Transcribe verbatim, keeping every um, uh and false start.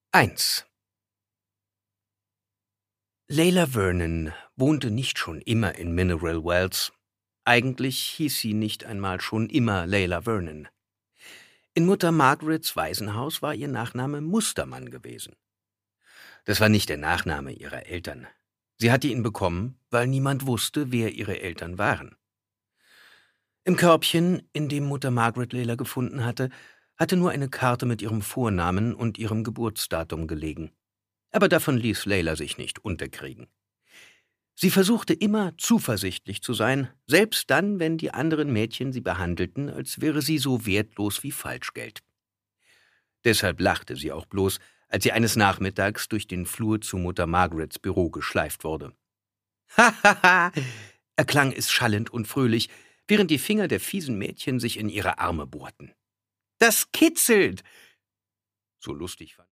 eins. Layla Vernon wohnte nicht schon immer in Mineral Wells. Eigentlich hieß sie nicht einmal schon immer Layla Vernon. In Mutter Margarets Waisenhaus war ihr Nachname Mustermann gewesen. Das war nicht der Nachname ihrer Eltern. Sie hatte ihn bekommen, weil niemand wusste, wer ihre Eltern waren. Im Körbchen, in dem Mutter Margaret Layla gefunden hatte, hatte nur eine Karte mit ihrem Vornamen und ihrem Geburtsdatum gelegen. Aber davon ließ Layla sich nicht unterkriegen. Sie versuchte immer, zuversichtlich zu sein, selbst dann, wenn die anderen Mädchen sie behandelten, als wäre sie so wertlos wie Falschgeld. Deshalb lachte sie auch bloß, als sie eines Nachmittags durch den Flur zu Mutter Margarets Büro geschleift wurde. »Ha, ha, ha«, erklang es schallend und fröhlich, während die Finger der fiesen Mädchen sich in ihre Arme bohrten. »Das kitzelt!« So lustig fand